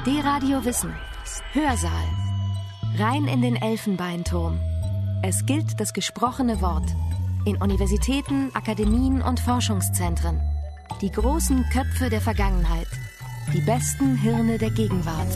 D-Radio Wissen. Hörsaal. Rein in den Elfenbeinturm. Es gilt das gesprochene Wort. In Universitäten, Akademien und Forschungszentren. Die großen Köpfe der Vergangenheit. Die besten Hirne der Gegenwart.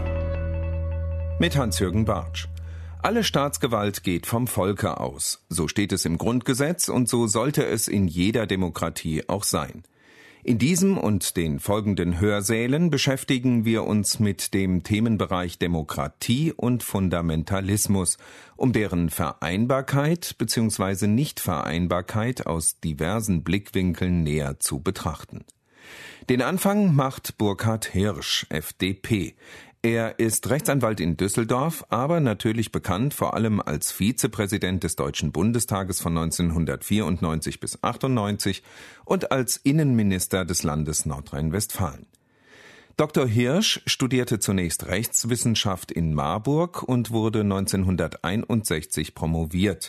Mit Hans-Jürgen Bartsch. Alle Staatsgewalt geht vom Volke aus. So steht es im Grundgesetz und so sollte es in jeder Demokratie auch sein. In diesem und den folgenden Hörsälen beschäftigen wir uns mit dem Themenbereich Demokratie und Fundamentalismus, um deren Vereinbarkeit bzw. Nichtvereinbarkeit aus diversen Blickwinkeln näher zu betrachten. Den Anfang macht Burkhard Hirsch, FDP. Er ist Rechtsanwalt in Düsseldorf, aber natürlich bekannt vor allem als Vizepräsident des Deutschen Bundestages von 1994 bis 1998 und als Innenminister des Landes Nordrhein-Westfalen. Dr. Hirsch studierte zunächst Rechtswissenschaft in Marburg und wurde 1961 promoviert.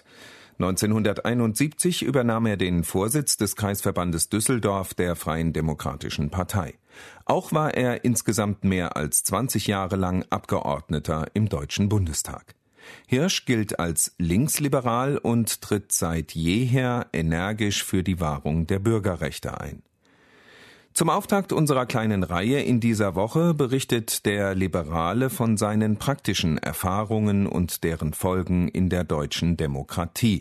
1971 übernahm er den Vorsitz des Kreisverbandes Düsseldorf der Freien Demokratischen Partei. Auch war er insgesamt mehr als 20 Jahre lang Abgeordneter im Deutschen Bundestag. Hirsch gilt als linksliberal und tritt seit jeher energisch für die Wahrung der Bürgerrechte ein. Zum Auftakt unserer kleinen Reihe in dieser Woche berichtet der Liberale von seinen praktischen Erfahrungen und deren Folgen in der deutschen Demokratie.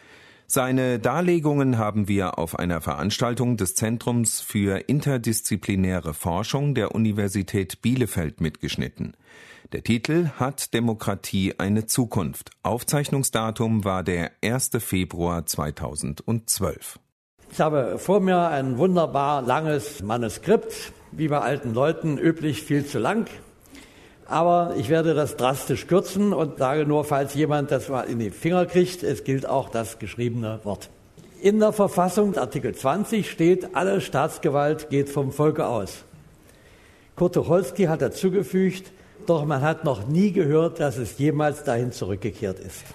Seine Darlegungen haben wir auf einer Veranstaltung des Zentrums für interdisziplinäre Forschung der Universität Bielefeld mitgeschnitten. Der Titel Hat Demokratie eine Zukunft? Aufzeichnungsdatum war der 1. Februar 2012. Ich habe vor mir ein wunderbar langes Manuskript, wie bei alten Leuten üblich viel zu lang. Aber ich werde das drastisch kürzen und sage nur, falls jemand das mal in die Finger kriegt, es gilt auch das geschriebene Wort. In der Verfassung, Artikel 20, steht, alle Staatsgewalt geht vom Volke aus. Kurt Tucholsky hat dazugefügt, doch man hat noch nie gehört, dass es jemals dahin zurückgekehrt ist.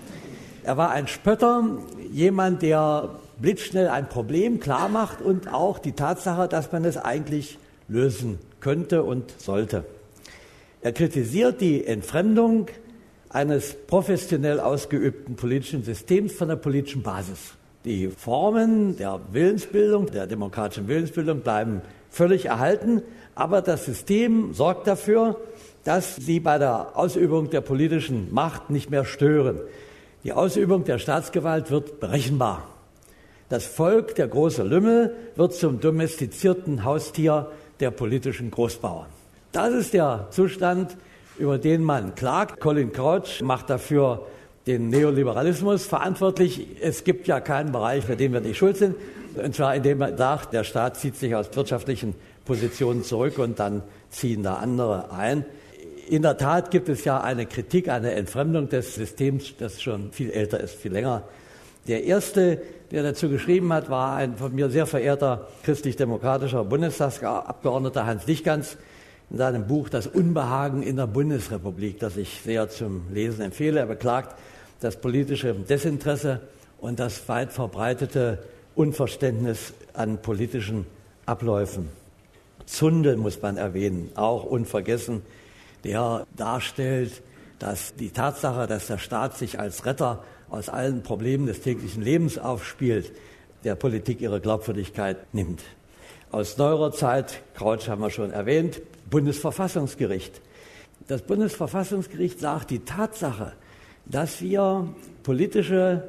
Er war ein Spötter, jemand, der blitzschnell ein Problem klar macht und auch die Tatsache, dass man es eigentlich lösen könnte und sollte. Er kritisiert die Entfremdung eines professionell ausgeübten politischen Systems von der politischen Basis. Die Formen der Willensbildung, der demokratischen Willensbildung bleiben völlig erhalten, aber das System sorgt dafür, dass sie bei der Ausübung der politischen Macht nicht mehr stören. Die Ausübung der Staatsgewalt wird berechenbar. Das Volk, der große Lümmel, wird zum domestizierten Haustier der politischen Großbauern. Das ist der Zustand, über den man klagt. Colin Crouch macht dafür den Neoliberalismus verantwortlich. Es gibt ja keinen Bereich, für den wir nicht schuld sind. Und zwar indem man sagt, der Staat zieht sich aus wirtschaftlichen Positionen zurück und dann ziehen da andere ein. In der Tat gibt es ja eine Kritik, eine Entfremdung des Systems, das schon viel älter ist, viel länger. Der erste, der dazu geschrieben hat, war ein von mir sehr verehrter christlich-demokratischer Bundestagsabgeordneter Hans Dichgans in seinem Buch Das Unbehagen in der Bundesrepublik, das ich sehr zum Lesen empfehle. Er beklagt das politische Desinteresse und das weit verbreitete Unverständnis an politischen Abläufen. Zundel muss man erwähnen, auch unvergessen, der darstellt, dass die Tatsache, dass der Staat sich als Retter aus allen Problemen des täglichen Lebens aufspielt, der Politik ihre Glaubwürdigkeit nimmt. Aus neuerer Zeit, Crouch haben wir schon erwähnt, Bundesverfassungsgericht. Das Bundesverfassungsgericht sagt, die Tatsache, dass wir politische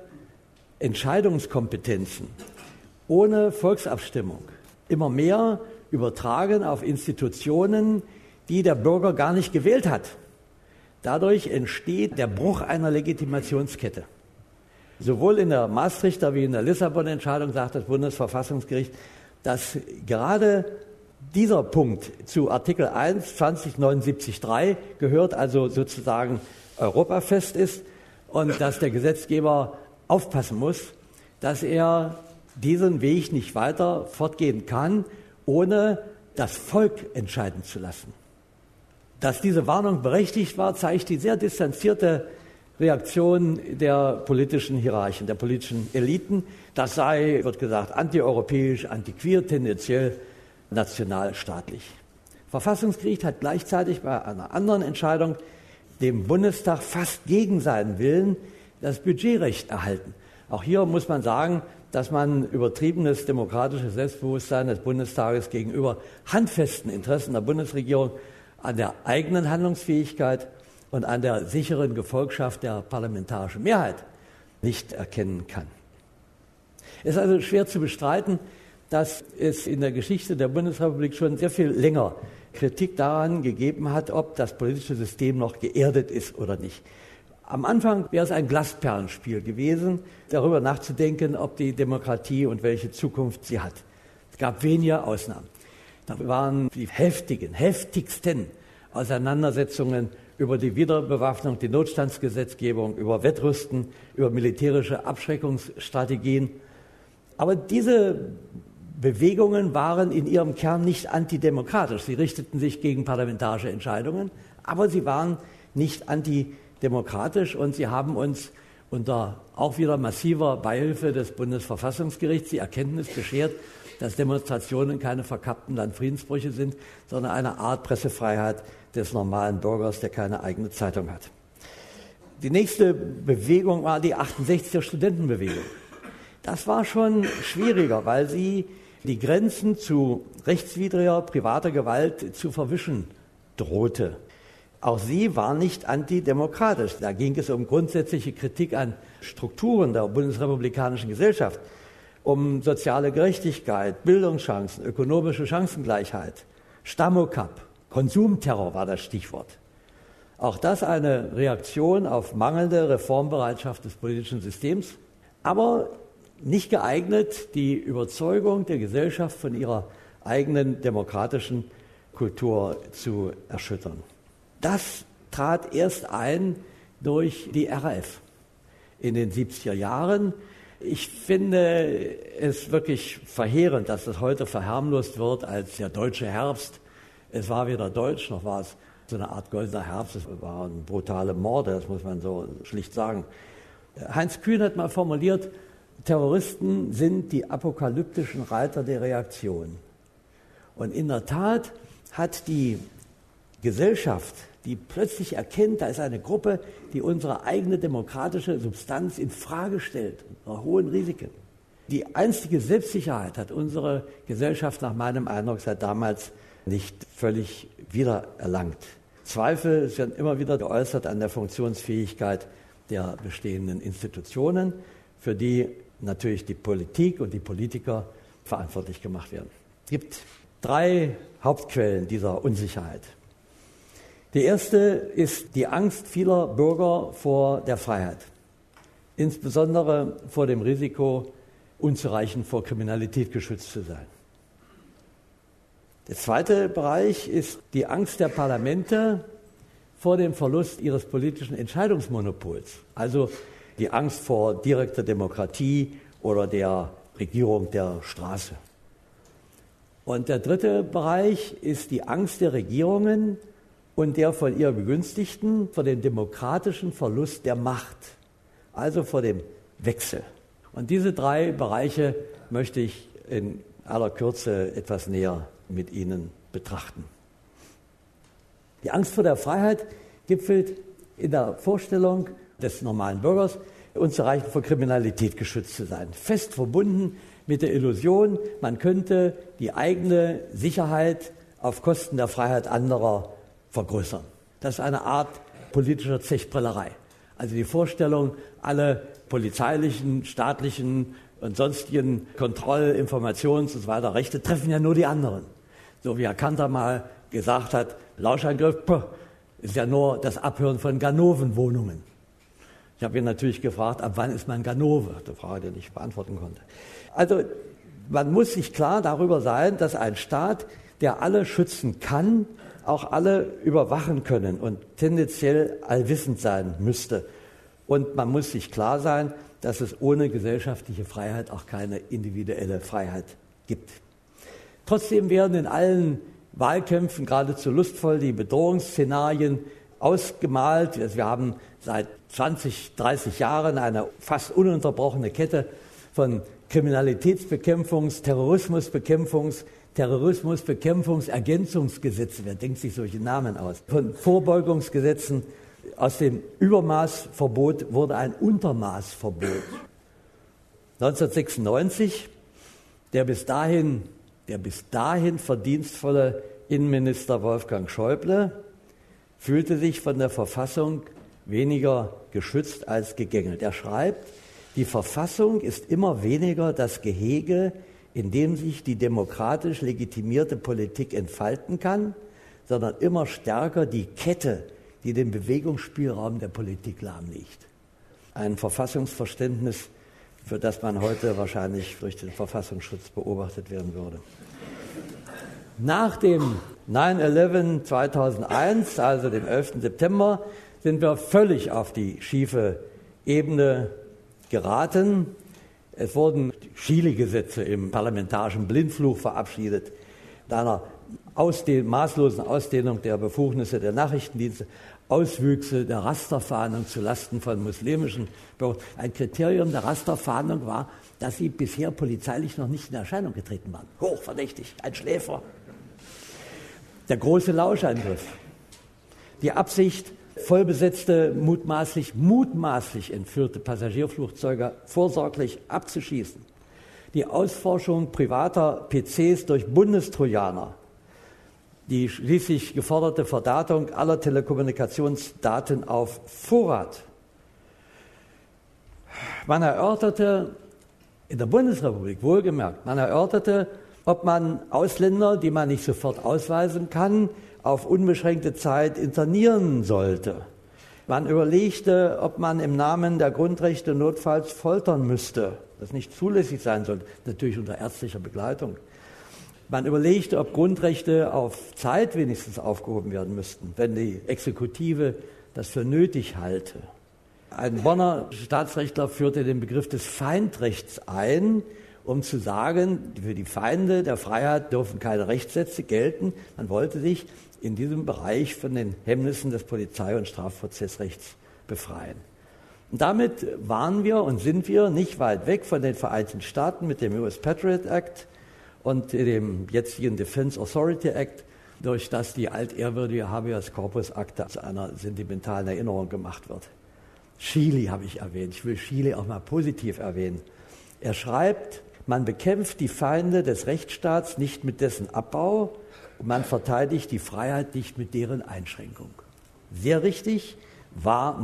Entscheidungskompetenzen ohne Volksabstimmung immer mehr übertragen auf Institutionen, die der Bürger gar nicht gewählt hat. Dadurch entsteht der Bruch einer Legitimationskette. Sowohl in der Maastrichter wie in der Lissabon-Entscheidung sagt das Bundesverfassungsgericht, dass gerade dieser Punkt zu Artikel 1, 2079.3 gehört, also sozusagen europafest ist und dass der Gesetzgeber aufpassen muss, dass er diesen Weg nicht weiter fortgehen kann, ohne das Volk entscheiden zu lassen. Dass diese Warnung berechtigt war, zeigt die sehr distanzierte Reaktion der politischen Hierarchen, der politischen Eliten. Das sei, wird gesagt, antieuropäisch, antiquer, tendenziell nationalstaatlich. Verfassungsgericht hat gleichzeitig bei einer anderen Entscheidung dem Bundestag fast gegen seinen Willen das Budgetrecht erhalten. Auch hier muss man sagen, dass man übertriebenes demokratisches Selbstbewusstsein des Bundestages gegenüber handfesten Interessen der Bundesregierung an der eigenen Handlungsfähigkeit und an der sicheren Gefolgschaft der parlamentarischen Mehrheit nicht erkennen kann. Es ist also schwer zu bestreiten, dass es in der Geschichte der Bundesrepublik schon sehr viel länger Kritik daran gegeben hat, ob das politische System noch geerdet ist oder nicht. Am Anfang wäre es ein Glasperlenspiel gewesen, darüber nachzudenken, ob die Demokratie und welche Zukunft sie hat. Es gab wenige Ausnahmen. Da waren die heftigsten Auseinandersetzungen über die Wiederbewaffnung, die Notstandsgesetzgebung, über Wettrüsten, über militärische Abschreckungsstrategien. Aber diese Bewegungen waren in ihrem Kern nicht antidemokratisch. Sie richteten sich gegen parlamentarische Entscheidungen, aber sie waren nicht antidemokratisch und sie haben uns unter auch wieder massiver Beihilfe des Bundesverfassungsgerichts die Erkenntnis beschert, dass Demonstrationen keine verkappten Landfriedensbrüche sind, sondern eine Art Pressefreiheit des normalen Bürgers, der keine eigene Zeitung hat. Die nächste Bewegung war die 68er Studentenbewegung. Das war schon schwieriger, weil sie die Grenzen zu rechtswidriger privater Gewalt zu verwischen drohte. Auch sie war nicht antidemokratisch. Da ging es um grundsätzliche Kritik an Strukturen der bundesrepublikanischen Gesellschaft, um soziale Gerechtigkeit, Bildungschancen, ökonomische Chancengleichheit, Stamokap, Konsumterror war das Stichwort. Auch das eine Reaktion auf mangelnde Reformbereitschaft des politischen Systems, aber nicht geeignet, die Überzeugung der Gesellschaft von ihrer eigenen demokratischen Kultur zu erschüttern. Das trat erst ein durch die RAF in den 70er Jahren. Ich finde es wirklich verheerend, dass das heute verharmlost wird als der deutsche Herbst. Es war weder deutsch, noch war es so eine Art goldener Herbst. Es waren brutale Morde, das muss man so schlicht sagen. Heinz Kühn hat mal formuliert, Terroristen sind die apokalyptischen Reiter der Reaktion. Und in der Tat hat die Gesellschaft, die plötzlich erkennt, da ist eine Gruppe, die unsere eigene demokratische Substanz in Frage stellt, unter hohen Risiken. Die einstige Selbstsicherheit hat unsere Gesellschaft nach meinem Eindruck seit damals nicht völlig wiedererlangt. Zweifel werden immer wieder geäußert an der Funktionsfähigkeit der bestehenden Institutionen, für die natürlich die Politik und die Politiker verantwortlich gemacht werden. Es gibt 3 Hauptquellen dieser Unsicherheit. Die erste ist die Angst vieler Bürger vor der Freiheit, insbesondere vor dem Risiko, unzureichend vor Kriminalität geschützt zu sein. Der zweite Bereich ist die Angst der Parlamente vor dem Verlust ihres politischen Entscheidungsmonopols, also die Angst vor direkter Demokratie oder der Regierung der Straße. Und der dritte Bereich ist die Angst der Regierungen und der von ihr Begünstigten vor dem demokratischen Verlust der Macht, also vor dem Wechsel. Und diese 3 Bereiche möchte ich in aller Kürze etwas näher mit Ihnen betrachten. Die Angst vor der Freiheit gipfelt in der Vorstellung des normalen Bürgers, unzureichend vor Kriminalität geschützt zu sein. Fest verbunden mit der Illusion, man könnte die eigene Sicherheit auf Kosten der Freiheit anderer vergrößern. Das ist eine Art politischer Zechbrellerei. Also die Vorstellung, alle polizeilichen, staatlichen und sonstigen Kontroll-, Informations- und so weiter Rechte treffen ja nur die anderen. So wie Herr Kanter mal gesagt hat, Lauschangriff ist ja nur das Abhören von Ganovenwohnungen. Ich habe ihn natürlich gefragt, ab wann ist man Ganove? Die Frage, die er nicht beantworten konnte. Also man muss sich klar darüber sein, dass ein Staat, der alle schützen kann, auch alle überwachen können und tendenziell allwissend sein müsste. Und man muss sich klar sein, dass es ohne gesellschaftliche Freiheit auch keine individuelle Freiheit gibt. Trotzdem werden in allen Wahlkämpfen geradezu lustvoll die Bedrohungsszenarien ausgemalt. Also wir haben seit 20, 30 Jahren eine fast ununterbrochene Kette von Kriminalitätsbekämpfungs-, Terrorismusbekämpfungs-, Terrorismusbekämpfungsergänzungsgesetze, wer denkt sich solche Namen aus? Von Vorbeugungsgesetzen, aus dem Übermaßverbot wurde ein Untermaßverbot. 1996, der bis dahin verdienstvolle Innenminister Wolfgang Schäuble fühlte sich von der Verfassung weniger geschützt als gegängelt. Er schreibt, die Verfassung ist immer weniger das Gehege, in dem sich die demokratisch legitimierte Politik entfalten kann, sondern immer stärker die Kette, die den Bewegungsspielraum der Politik lahmlegt. Ein Verfassungsverständnis, für das man heute wahrscheinlich durch den Verfassungsschutz beobachtet werden würde. Nach dem 9/11 2001, also dem 11. September, sind wir völlig auf die schiefe Ebene geraten. Es wurden Chile-Gesetze im parlamentarischen Blindflug verabschiedet, mit einer maßlosen Ausdehnung der Befugnisse der Nachrichtendienste, Auswüchse der Rasterfahndung zulasten von muslimischen Bürgern. Ein Kriterium der Rasterfahndung war, dass sie bisher polizeilich noch nicht in Erscheinung getreten waren. Hochverdächtig, ein Schläfer. Der große Lauschangriff. Die Absicht, vollbesetzte, mutmaßlich entführte Passagierflugzeuge vorsorglich abzuschießen. Die Ausforschung privater PCs durch Bundestrojaner. Die schließlich geforderte Verdatung aller Telekommunikationsdaten auf Vorrat. Man erörterte, in der Bundesrepublik wohlgemerkt, ob man Ausländer, die man nicht sofort ausweisen kann, auf unbeschränkte Zeit internieren sollte. Man überlegte, ob man im Namen der Grundrechte notfalls foltern müsste, das nicht zulässig sein sollte, natürlich unter ärztlicher Begleitung. Man überlegte, ob Grundrechte auf Zeit wenigstens aufgehoben werden müssten, wenn die Exekutive das für nötig halte. Ein Bonner Staatsrechtler führte den Begriff des Feindrechts ein, um zu sagen, für die Feinde der Freiheit dürfen keine Rechtssätze gelten. Man wollte sich in diesem Bereich von den Hemmnissen des Polizei- und Strafprozessrechts befreien. Und damit waren wir und sind wir nicht weit weg von den Vereinigten Staaten mit dem US Patriot Act und dem jetzigen Defense Authority Act, durch das die altehrwürdige Habeas Corpus Akte zu einer sentimentalen Erinnerung gemacht wird. Chile habe ich erwähnt. Ich will Chile auch mal positiv erwähnen. Er schreibt, man bekämpft die Feinde des Rechtsstaats nicht mit dessen Abbau und man verteidigt die Freiheit nicht mit deren Einschränkung. Sehr richtig, war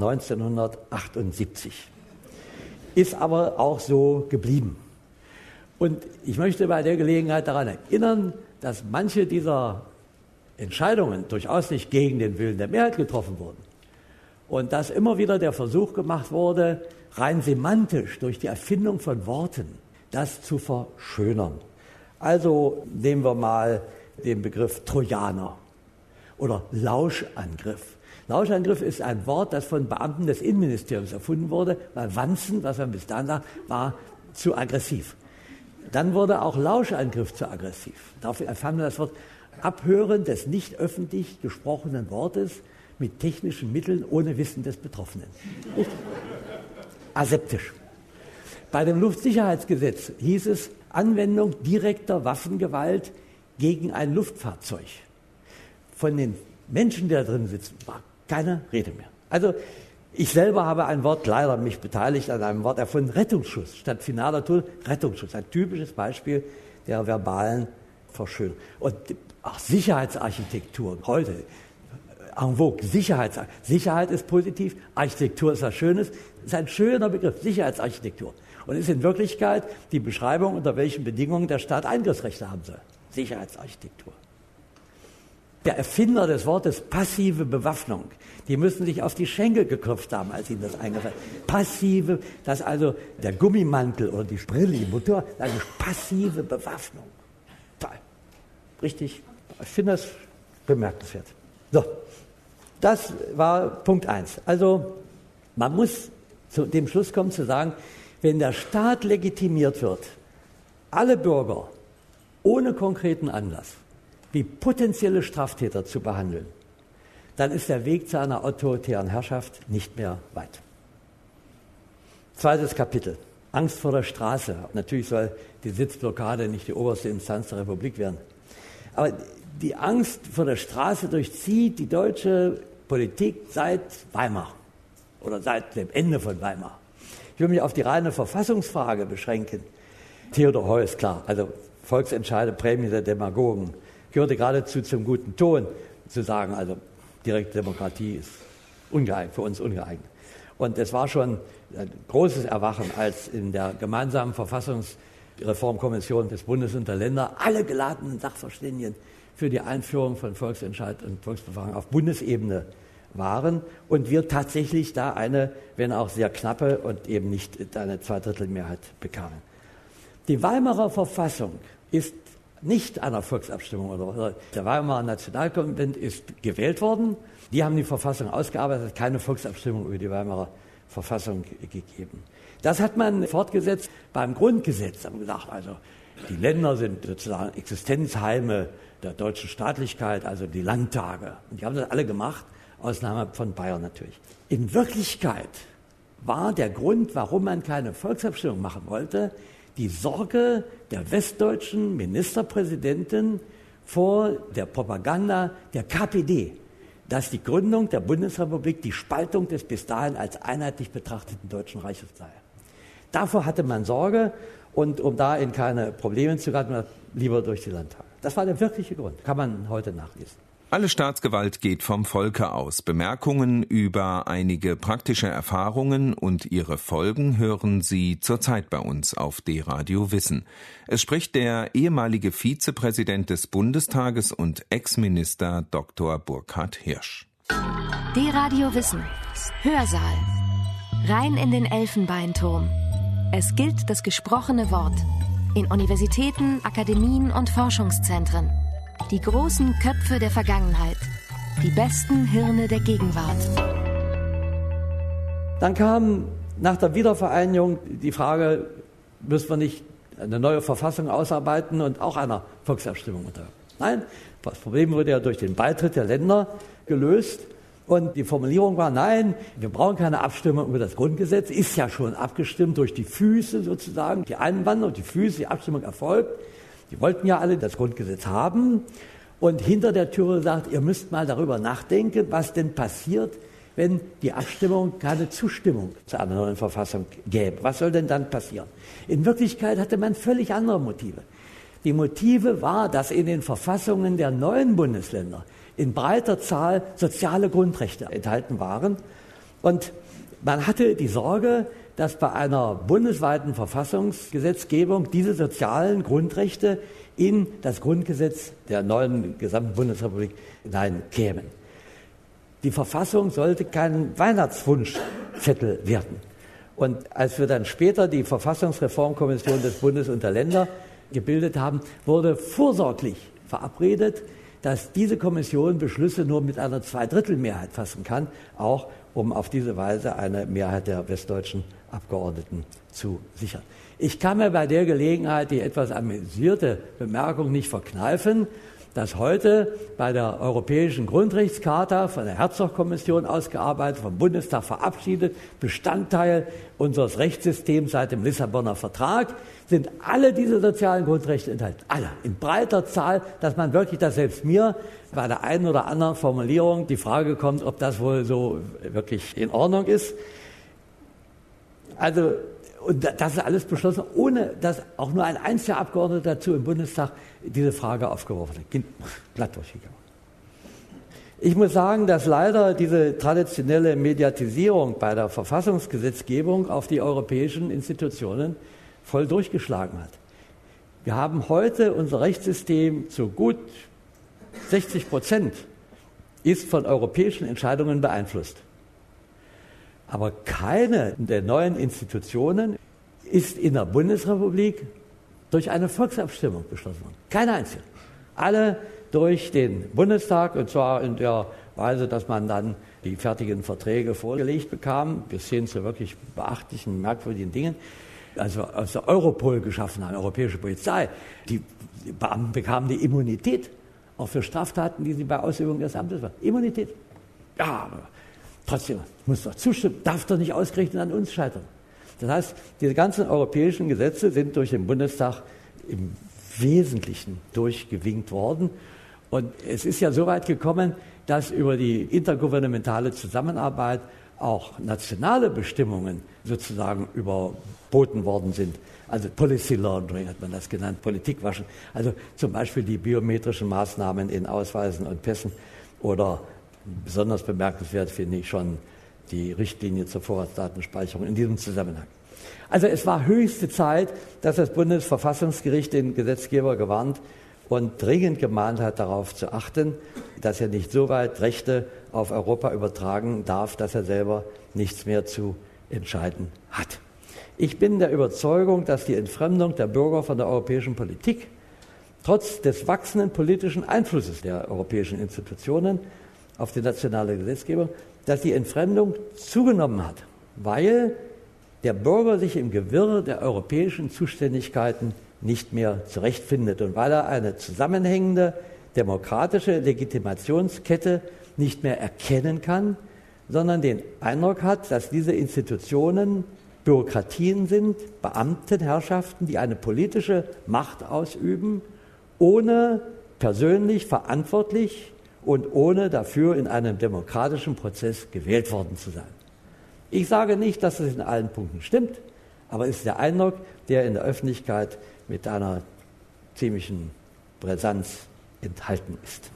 1978. Ist aber auch so geblieben. Und ich möchte bei der Gelegenheit daran erinnern, dass manche dieser Entscheidungen durchaus nicht gegen den Willen der Mehrheit getroffen wurden. Und dass immer wieder der Versuch gemacht wurde, rein semantisch durch die Erfindung von Worten das zu verschönern. Also nehmen wir mal den Begriff Trojaner oder Lauschangriff. Lauschangriff ist ein Wort, das von Beamten des Innenministeriums erfunden wurde, weil Wanzen, was man bis dahin sagt, war zu aggressiv. Dann wurde auch Lauschangriff zu aggressiv. Dafür erfand man das Wort Abhören des nicht öffentlich gesprochenen Wortes mit technischen Mitteln ohne Wissen des Betroffenen. Aseptisch. Bei dem Luftsicherheitsgesetz hieß es Anwendung direkter Waffengewalt gegen ein Luftfahrzeug. Von den Menschen, die da drin sitzen, war keine Rede mehr. Also ich selber habe ein Wort, leider mich beteiligt an einem Wort erfunden, Rettungsschuss. Statt finaler Tod, Rettungsschuss. Ein typisches Beispiel der verbalen Verschönerung. Und auch Sicherheitsarchitektur heute, en vogue, Sicherheit ist positiv, Architektur ist was Schönes, ist ein schöner Begriff, Sicherheitsarchitektur. Und ist in Wirklichkeit die Beschreibung, unter welchen Bedingungen der Staat Eingriffsrechte haben soll. Sicherheitsarchitektur. Der Erfinder des Wortes passive Bewaffnung, die müssen sich auf die Schenkel geklopft haben, als ihnen das eingefallen ist. Passive, dass also der Gummimantel oder die Brille, die Motor, eine passive Bewaffnung. Toll. Richtig. Ich finde das bemerkenswert. So. Das war Punkt 1. Also man muss zu dem Schluss kommen zu sagen, wenn der Staat legitimiert wird, alle Bürger ohne konkreten Anlass wie potenzielle Straftäter zu behandeln, dann ist der Weg zu einer autoritären Herrschaft nicht mehr weit. Zweites Kapitel. Angst vor der Straße. Natürlich soll die Sitzblockade nicht die oberste Instanz der Republik werden. Aber die Angst vor der Straße durchzieht die deutsche Politik seit Weimar oder seit dem Ende von Weimar. Ich will mich auf die reine Verfassungsfrage beschränken. Theodor Heuss, klar, also Volksentscheide, Prämie der Demagogen, gehörte geradezu zum guten Ton, zu sagen, also direkte Demokratie ist ungeeignet, für uns ungeeignet. Und es war schon ein großes Erwachen, als in der gemeinsamen Verfassungsreformkommission des Bundes und der Länder alle geladenen Sachverständigen für die Einführung von Volksentscheid und Volksbefragung auf Bundesebene waren und wir tatsächlich da eine, wenn auch sehr knappe und eben nicht eine Zweidrittelmehrheit bekamen. Die Weimarer Verfassung ist nicht einer Volksabstimmung oder der Weimarer Nationalkonvent ist gewählt worden. Die haben die Verfassung ausgearbeitet, keine Volksabstimmung über die Weimarer Verfassung gegeben. Das hat man fortgesetzt beim Grundgesetz. Haben gesagt, also die Länder sind sozusagen Existenzheime der deutschen Staatlichkeit, also die Landtage. Und die haben das alle gemacht, Ausnahme von Bayern natürlich. In Wirklichkeit war der Grund, warum man keine Volksabstimmung machen wollte, die Sorge der westdeutschen Ministerpräsidenten vor der Propaganda der KPD, dass die Gründung der Bundesrepublik die Spaltung des bis dahin als einheitlich betrachteten Deutschen Reiches sei. Davor hatte man Sorge und um da in keine Probleme zu geraten, lieber durch die Landtage. Das war der wirkliche Grund, kann man heute nachlesen. Alle Staatsgewalt geht vom Volke aus. Bemerkungen über einige praktische Erfahrungen und ihre Folgen hören Sie zurzeit bei uns auf D-Radio Wissen. Es spricht der ehemalige Vizepräsident des Bundestages und Ex-Minister Dr. Burkhard Hirsch. D-Radio Wissen. Hörsaal. Rein in den Elfenbeinturm. Es gilt das gesprochene Wort. In Universitäten, Akademien und Forschungszentren. Die großen Köpfe der Vergangenheit. Die besten Hirne der Gegenwart. Dann kam nach der Wiedervereinigung die Frage, müssen wir nicht eine neue Verfassung ausarbeiten und auch einer Volksabstimmung unterwerfen? Nein, das Problem wurde ja durch den Beitritt der Länder gelöst. Und die Formulierung war, nein, wir brauchen keine Abstimmung über das Grundgesetz, ist ja schon abgestimmt durch die Füße sozusagen, die Einwanderung, die Füße, die Abstimmung erfolgt. Die wollten ja alle das Grundgesetz haben und hinter der Türe sagt, ihr müsst mal darüber nachdenken, was denn passiert, wenn die Abstimmung keine Zustimmung zu einer neuen Verfassung gäbe. Was soll denn dann passieren? In Wirklichkeit hatte man völlig andere Motive. Die Motive war, dass in den Verfassungen der neuen Bundesländer in breiter Zahl soziale Grundrechte enthalten waren und man hatte die Sorge, dass bei einer bundesweiten Verfassungsgesetzgebung diese sozialen Grundrechte in das Grundgesetz der neuen gesamten Bundesrepublik hineinkämen. Die Verfassung sollte kein Weihnachtswunschzettel werden. Und als wir dann später die Verfassungsreformkommission des Bundes und der Länder gebildet haben, wurde vorsorglich verabredet, dass diese Kommission Beschlüsse nur mit einer Zweidrittelmehrheit fassen kann, auch um auf diese Weise eine Mehrheit der westdeutschen Abgeordneten zu sichern. Ich kann mir bei der Gelegenheit die etwas amüsierte Bemerkung nicht verkneifen, dass heute bei der Europäischen Grundrechtscharta von der Herzog-Kommission ausgearbeitet, vom Bundestag verabschiedet, Bestandteil unseres Rechtssystems seit dem Lissabonner Vertrag, sind alle diese sozialen Grundrechte enthalten. Alle. In breiter Zahl, dass man wirklich, dass selbst mir bei der einen oder anderen Formulierung die Frage kommt, ob das wohl so wirklich in Ordnung ist. Also, und das ist alles beschlossen, ohne dass auch nur ein einziger Abgeordneter dazu im Bundestag diese Frage aufgeworfen hat. Glatt durchgegangen. Ich muss sagen, dass leider diese traditionelle Mediatisierung bei der Verfassungsgesetzgebung auf die europäischen Institutionen voll durchgeschlagen hat. Wir haben heute unser Rechtssystem zu gut 60% ist von europäischen Entscheidungen beeinflusst. Aber keine der neuen Institutionen ist in der Bundesrepublik durch eine Volksabstimmung beschlossen worden. Keine einzige. Alle durch den Bundestag, und zwar in der Weise, dass man dann die fertigen Verträge vorgelegt bekam, bis hin zu wirklich beachtlichen, merkwürdigen Dingen. Also aus der Europol geschaffen haben, europäische Polizei. Die Beamten bekamen die Immunität, auch für Straftaten, die sie bei Ausübung des Amtes waren. Immunität. Ja, aber trotzdem muss doch zustimmen, darf doch nicht ausgerechnet an uns scheitern. Das heißt, diese ganzen europäischen Gesetze sind durch den Bundestag im Wesentlichen durchgewinkt worden. Und es ist ja so weit gekommen, dass über die intergouvernementale Zusammenarbeit auch nationale Bestimmungen sozusagen überboten worden sind. Also Policy Laundering hat man das genannt, Politikwaschen. Also zum Beispiel die biometrischen Maßnahmen in Ausweisen und Pässen oder besonders bemerkenswert finde ich schon die Richtlinie zur Vorratsdatenspeicherung in diesem Zusammenhang. Also es war höchste Zeit, dass das Bundesverfassungsgericht den Gesetzgeber gewarnt und dringend gemahnt hat, darauf zu achten, dass er nicht so weit Rechte auf Europa übertragen darf, dass er selber nichts mehr zu entscheiden hat. Ich bin der Überzeugung, dass die Entfremdung der Bürger von der europäischen Politik trotz des wachsenden politischen Einflusses der europäischen Institutionen auf die nationale Gesetzgebung, dass die Entfremdung zugenommen hat, weil der Bürger sich im Gewirr der europäischen Zuständigkeiten nicht mehr zurechtfindet und weil er eine zusammenhängende demokratische Legitimationskette nicht mehr erkennen kann, sondern den Eindruck hat, dass diese Institutionen Bürokratien sind, Beamtenherrschaften, die eine politische Macht ausüben, ohne persönlich verantwortlich und ohne dafür in einem demokratischen Prozess gewählt worden zu sein. Ich sage nicht, dass es in allen Punkten stimmt, aber es ist der Eindruck, der in der Öffentlichkeit mit einer ziemlichen Brisanz enthalten ist.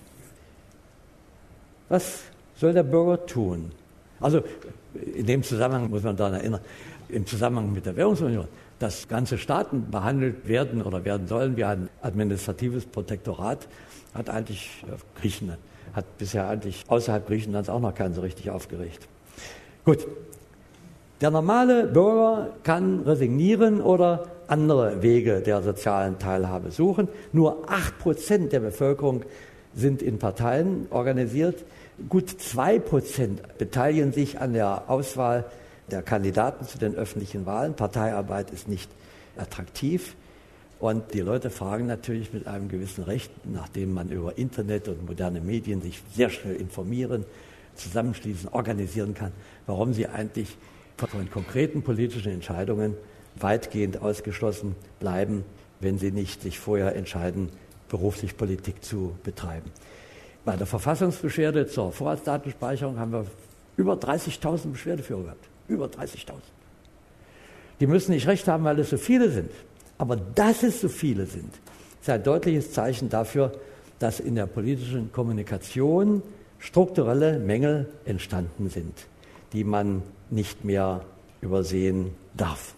Was soll der Bürger tun? Also in dem Zusammenhang muss man daran erinnern, im Zusammenhang mit der Währungsunion, dass ganze Staaten behandelt werden oder werden sollen wie ein administratives Protektorat, hat eigentlich Griechenland, hat bisher eigentlich außerhalb Griechenlands auch noch keinen so richtig aufgeregt. Gut, der normale Bürger kann resignieren oder andere Wege der sozialen Teilhabe suchen. Nur 8% der Bevölkerung sind in Parteien organisiert. Gut 2% beteiligen sich an der Auswahl der Kandidaten zu den öffentlichen Wahlen. Parteiarbeit ist nicht attraktiv. Und die Leute fragen natürlich mit einem gewissen Recht, nachdem man über Internet und moderne Medien sich sehr schnell informieren, zusammenschließen, organisieren kann, warum sie eigentlich von konkreten politischen Entscheidungen weitgehend ausgeschlossen bleiben, wenn sie nicht sich vorher entscheiden, beruflich Politik zu betreiben. Bei der Verfassungsbeschwerde zur Vorratsdatenspeicherung haben wir über 30.000 Beschwerdeführer gehabt. Über 30.000. Die müssen nicht recht haben, weil es so viele sind. Aber dass es so viele sind, ist ein deutliches Zeichen dafür, dass in der politischen Kommunikation strukturelle Mängel entstanden sind, die man nicht mehr übersehen darf.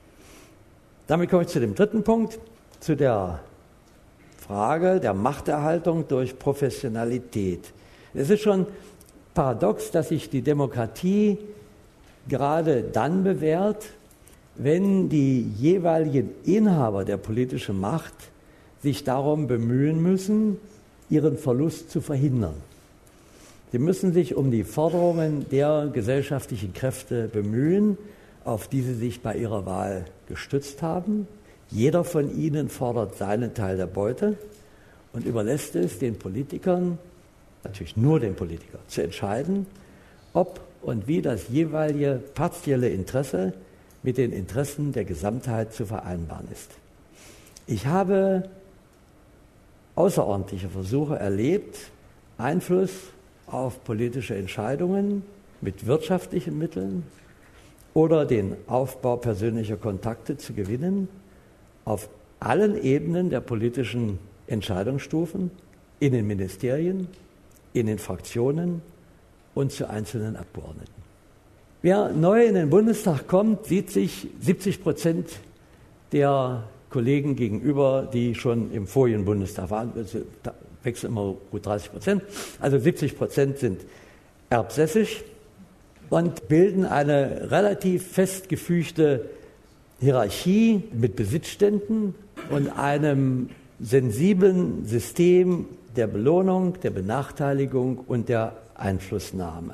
Damit komme ich zu dem dritten Punkt, zu der Frage der Machterhaltung durch Professionalität. Es ist schon paradox, dass sich die Demokratie gerade dann bewährt, wenn die jeweiligen Inhaber der politischen Macht sich darum bemühen müssen, ihren Verlust zu verhindern. Sie müssen sich um die Forderungen der gesellschaftlichen Kräfte bemühen, auf die sie sich bei ihrer Wahl gestützt haben. Jeder von ihnen fordert seinen Teil der Beute und überlässt es den Politikern, natürlich nur den Politikern, zu entscheiden, ob und wie das jeweilige partielle Interesse mit den Interessen der Gesamtheit zu vereinbaren ist. Ich habe außerordentliche Versuche erlebt, Einfluss auf politische Entscheidungen mit wirtschaftlichen Mitteln oder den Aufbau persönlicher Kontakte zu gewinnen, auf allen Ebenen der politischen Entscheidungsstufen, in den Ministerien, in den Fraktionen und zu einzelnen Abgeordneten. Wer neu in den Bundestag kommt, sieht sich 70% der Kollegen gegenüber, die schon im vorigen Bundestag waren. Da wechseln immer gut 30%. Also 70% sind erbsässig und bilden eine relativ festgefügte Hierarchie mit Besitzständen und einem sensiblen System der Belohnung, der Benachteiligung und der Einflussnahme.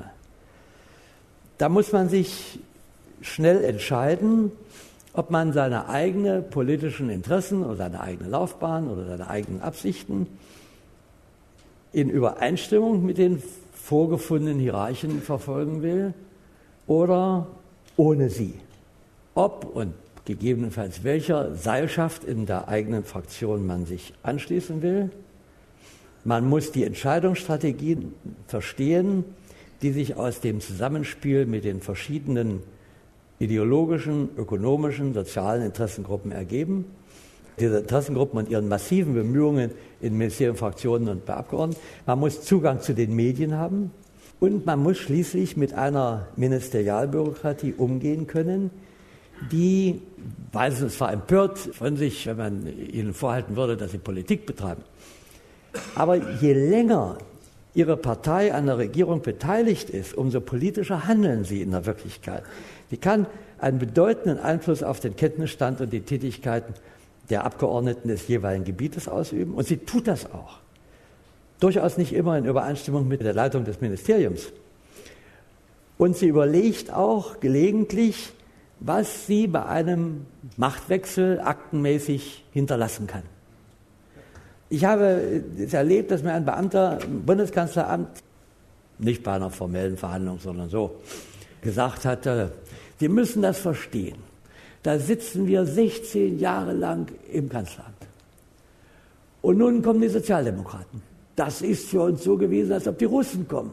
Da muss man sich schnell entscheiden, ob man seine eigenen politischen Interessen oder seine eigene Laufbahn oder seine eigenen Absichten in Übereinstimmung mit den vorgefundenen Hierarchien verfolgen will oder ohne sie. Ob und gegebenenfalls welcher Seilschaft in der eigenen Fraktion man sich anschließen will. Man muss die Entscheidungsstrategien verstehen, die sich aus dem Zusammenspiel mit den verschiedenen ideologischen, ökonomischen, sozialen Interessengruppen ergeben. Diese Interessengruppen und ihren massiven Bemühungen in Ministerien, Fraktionen und bei Abgeordneten. Man muss Zugang zu den Medien haben und man muss schließlich mit einer Ministerialbürokratie umgehen können, die, weil es zwar empört von sich, wenn man ihnen vorhalten würde, dass sie Politik betreiben, aber je länger ihre Partei an der Regierung beteiligt ist, umso politischer handeln sie in der Wirklichkeit. Sie kann einen bedeutenden Einfluss auf den Kenntnisstand und die Tätigkeiten der Abgeordneten des jeweiligen Gebietes ausüben. Und sie tut das auch. Durchaus nicht immer in Übereinstimmung mit der Leitung des Ministeriums. Und sie überlegt auch gelegentlich, was sie bei einem Machtwechsel aktenmäßig hinterlassen kann. Ich habe es erlebt, dass mir ein Beamter im Bundeskanzleramt, nicht bei einer formellen Verhandlung, sondern so, gesagt hatte, Sie müssen das verstehen. Da sitzen wir 16 Jahre lang im Kanzleramt. Und nun kommen die Sozialdemokraten. Das ist für uns so gewesen, als ob die Russen kommen.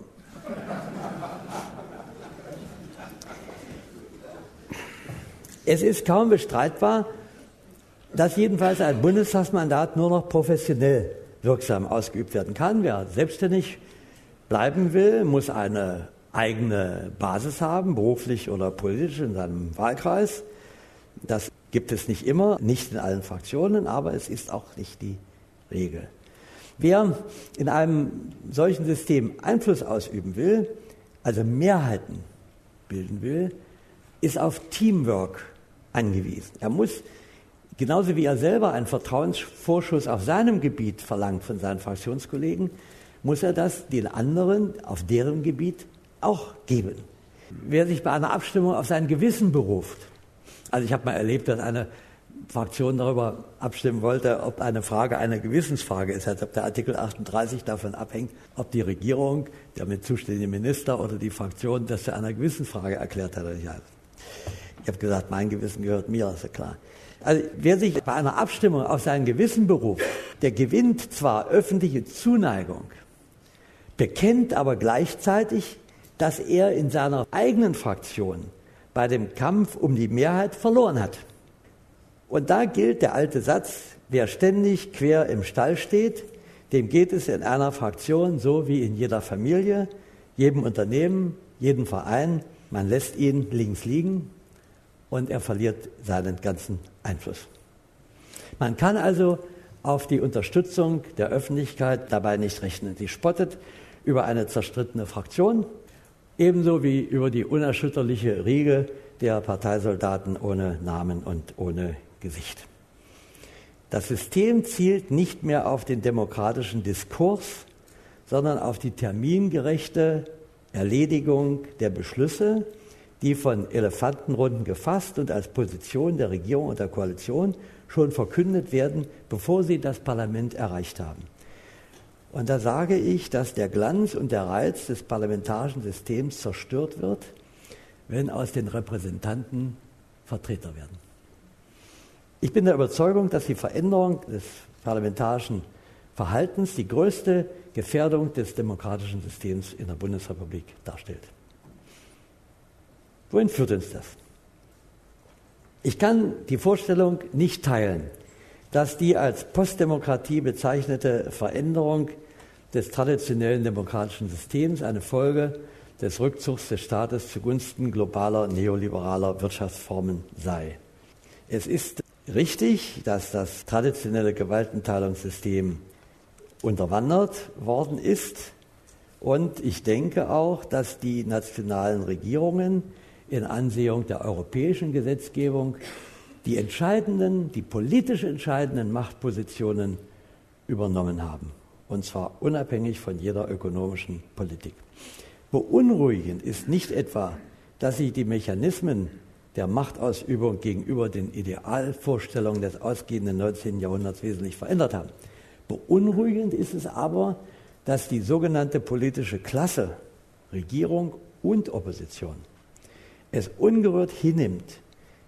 Es ist kaum bestreitbar, dass jedenfalls ein Bundestagsmandat nur noch professionell wirksam ausgeübt werden kann. Wer selbstständig bleiben will, muss eine eigene Basis haben, beruflich oder politisch in seinem Wahlkreis. Das gibt es nicht immer, nicht in allen Fraktionen, aber es ist auch nicht die Regel. Wer in einem solchen System Einfluss ausüben will, also Mehrheiten bilden will, ist auf Teamwork angewiesen. Er muss, genauso wie er selber einen Vertrauensvorschuss auf seinem Gebiet verlangt von seinen Fraktionskollegen, muss er das den anderen auf deren Gebiet auch geben. Wer sich bei einer Abstimmung auf sein Gewissen beruft, also ich habe mal erlebt, dass eine Fraktion darüber abstimmen wollte, ob eine Frage eine Gewissensfrage ist, als ob der Artikel 38 davon abhängt, ob die Regierung, der mit zuständige Minister oder die Fraktion das zu einer Gewissensfrage erklärt hat oder nicht. Ich habe gesagt, mein Gewissen gehört mir, ist ja klar. Also wer sich bei einer Abstimmung auf sein Gewissen beruft, der gewinnt zwar öffentliche Zuneigung, bekennt aber gleichzeitig, dass er in seiner eigenen Fraktion bei dem Kampf um die Mehrheit verloren hat. Und da gilt der alte Satz, wer ständig quer im Stall steht, dem geht es in einer Fraktion so wie in jeder Familie, jedem Unternehmen, jedem Verein. Man lässt ihn links liegen und er verliert seinen ganzen Einfluss. Man kann also auf die Unterstützung der Öffentlichkeit dabei nicht rechnen. Sie spottet über eine zerstrittene Fraktion, ebenso wie über die unerschütterliche Riege der Parteisoldaten ohne Namen und ohne Gesicht. Das System zielt nicht mehr auf den demokratischen Diskurs, sondern auf die termingerechte Erledigung der Beschlüsse, die von Elefantenrunden gefasst und als Position der Regierung und der Koalition schon verkündet werden, bevor sie das Parlament erreicht haben. Und da sage ich, dass der Glanz und der Reiz des parlamentarischen Systems zerstört wird, wenn aus den Repräsentanten Vertreter werden. Ich bin der Überzeugung, dass die Veränderung des parlamentarischen Verhaltens die größte Gefährdung des demokratischen Systems in der Bundesrepublik darstellt. Wohin führt uns das? Ich kann die Vorstellung nicht teilen, dass die als Postdemokratie bezeichnete Veränderung des traditionellen demokratischen Systems eine Folge des Rückzugs des Staates zugunsten globaler neoliberaler Wirtschaftsformen sei. Es ist richtig, dass das traditionelle Gewaltenteilungssystem unterwandert worden ist und ich denke auch, dass die nationalen Regierungen in Ansehung der europäischen Gesetzgebung die politisch entscheidenden Machtpositionen übernommen haben. Und zwar unabhängig von jeder ökonomischen Politik. Beunruhigend ist nicht etwa, dass sich die Mechanismen der Machtausübung gegenüber den Idealvorstellungen des ausgehenden 19. Jahrhunderts wesentlich verändert haben. Beunruhigend ist es aber, dass die sogenannte politische Klasse, Regierung und Opposition, es ungerührt hinnimmt,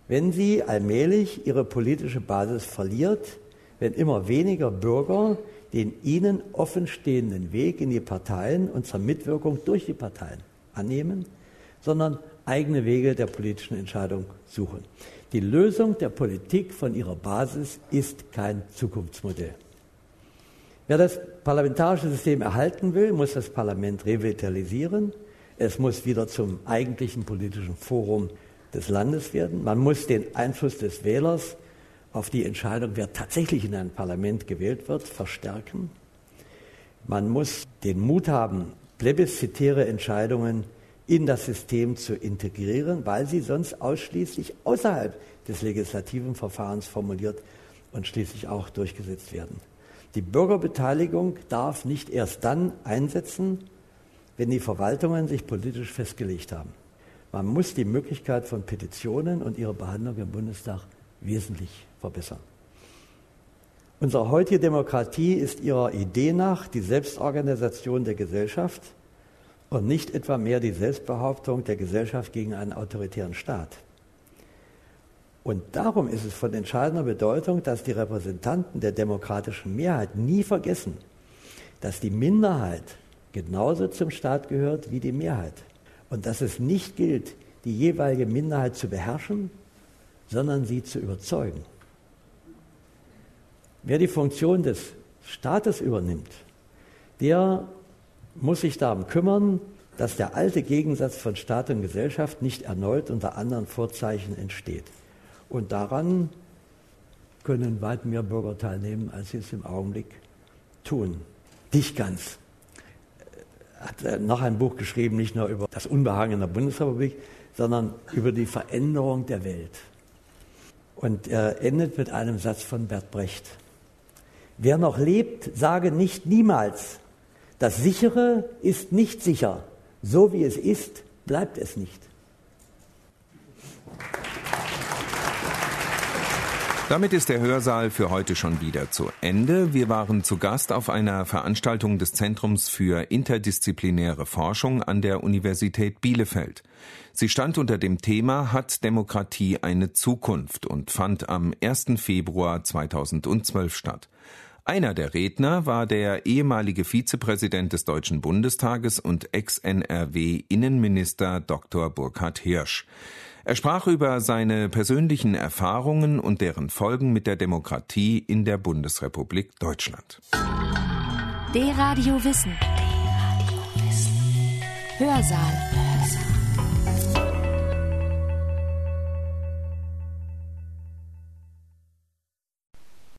wenn sie allmählich ihre politische Basis verliert, wenn immer weniger Bürger den ihnen offenstehenden Weg in die Parteien und zur Mitwirkung durch die Parteien annehmen, sondern eigene Wege der politischen Entscheidung suchen. Die Lösung der Politik von ihrer Basis ist kein Zukunftsmodell. Wer das parlamentarische System erhalten will, muss das Parlament revitalisieren. Es muss wieder zum eigentlichen politischen Forum des Landes werden. Man muss den Einfluss des Wählers auf die Entscheidung, wer tatsächlich in ein Parlament gewählt wird, verstärken. Man muss den Mut haben, plebiszitäre Entscheidungen in das System zu integrieren, weil sie sonst ausschließlich außerhalb des legislativen Verfahrens formuliert und schließlich auch durchgesetzt werden. Die Bürgerbeteiligung darf nicht erst dann einsetzen, wenn die Verwaltungen sich politisch festgelegt haben. Man muss die Möglichkeit von Petitionen und ihre Behandlung im Bundestag wesentlich verbessern. Unsere heutige Demokratie ist ihrer Idee nach die Selbstorganisation der Gesellschaft und nicht etwa mehr die Selbstbehauptung der Gesellschaft gegen einen autoritären Staat. Und darum ist es von entscheidender Bedeutung, dass die Repräsentanten der demokratischen Mehrheit nie vergessen, dass die Minderheit genauso zum Staat gehört wie die Mehrheit. Und dass es nicht gilt, die jeweilige Minderheit zu beherrschen, sondern sie zu überzeugen. Wer die Funktion des Staates übernimmt, der muss sich darum kümmern, dass der alte Gegensatz von Staat und Gesellschaft nicht erneut unter anderen Vorzeichen entsteht. Und daran können weit mehr Bürger teilnehmen, als sie es im Augenblick tun. Dichgans hat noch ein Buch geschrieben, nicht nur über das Unbehagen in der Bundesrepublik, sondern über die Veränderung der Welt. Und er endet mit einem Satz von Bert Brecht. Wer noch lebt, sage nicht niemals. Das Sichere ist nicht sicher. So wie es ist, bleibt es nicht. Damit ist der Hörsaal für heute schon wieder zu Ende. Wir waren zu Gast auf einer Veranstaltung des Zentrums für interdisziplinäre Forschung an der Universität Bielefeld. Sie stand unter dem Thema »Hat Demokratie eine Zukunft?« und fand am 1. Februar 2012 statt. Einer der Redner war der ehemalige Vizepräsident des Deutschen Bundestages und Ex-NRW-Innenminister Dr. Burkhard Hirsch. Er sprach über seine persönlichen Erfahrungen und deren Folgen mit der Demokratie in der Bundesrepublik Deutschland. D-Radio Wissen. Hörsaal.